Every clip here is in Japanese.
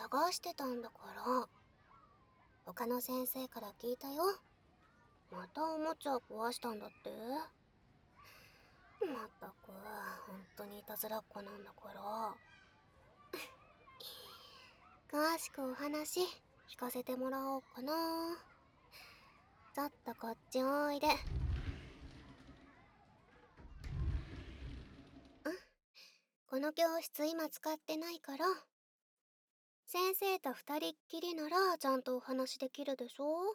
探してたんだから。他の先生から聞いたよ。またおもちゃ壊したんだって。まったく、本当にいたずらっ子なんだから。詳しくお話聞かせてもらおうかな。ちょっとこっちおいで。この教室今使ってないから、先生と二人っきりならちゃんとお話できるでしょ。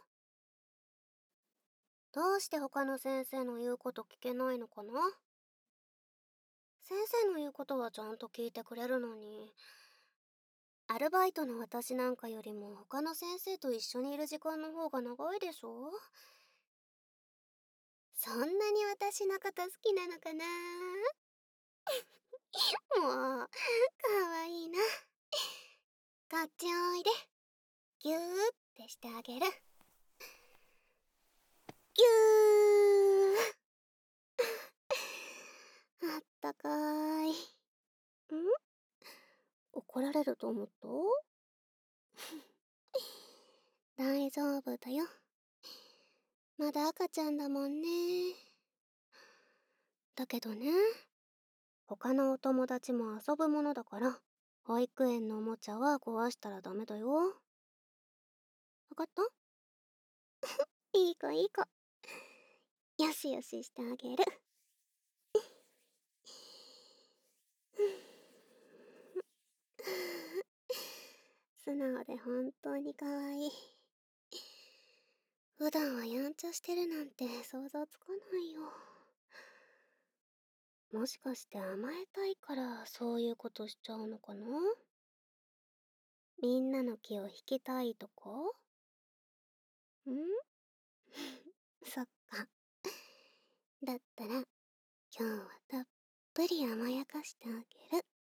どうして他の先生の言うこと聞けないのかな。先生の言うことはちゃんと聞いてくれるのに、アルバイトの私なんかよりも他の先生と一緒にいる時間の方が長いでしょ。そんなに私のこと好きなのかな。もう、かわいいな。こっちおいで。ぎゅーってしてあげる。ぎゅー。あったかーい。怒られると思った？大丈夫だよ。まだ赤ちゃんだもんね。だけどね、他のお友達も遊ぶものだから、保育園のおもちゃは壊したらダメだよ。わかった？いい子いい子。よしよししてあげる。素直で本当に可愛い。普段はやんちゃしてるなんて想像つかないよ。もしかして甘えたいからそういうことしちゃうのかな。みんなの気を引きたいとか。そっか。だったら今日はたっぷり甘やかしてあげる。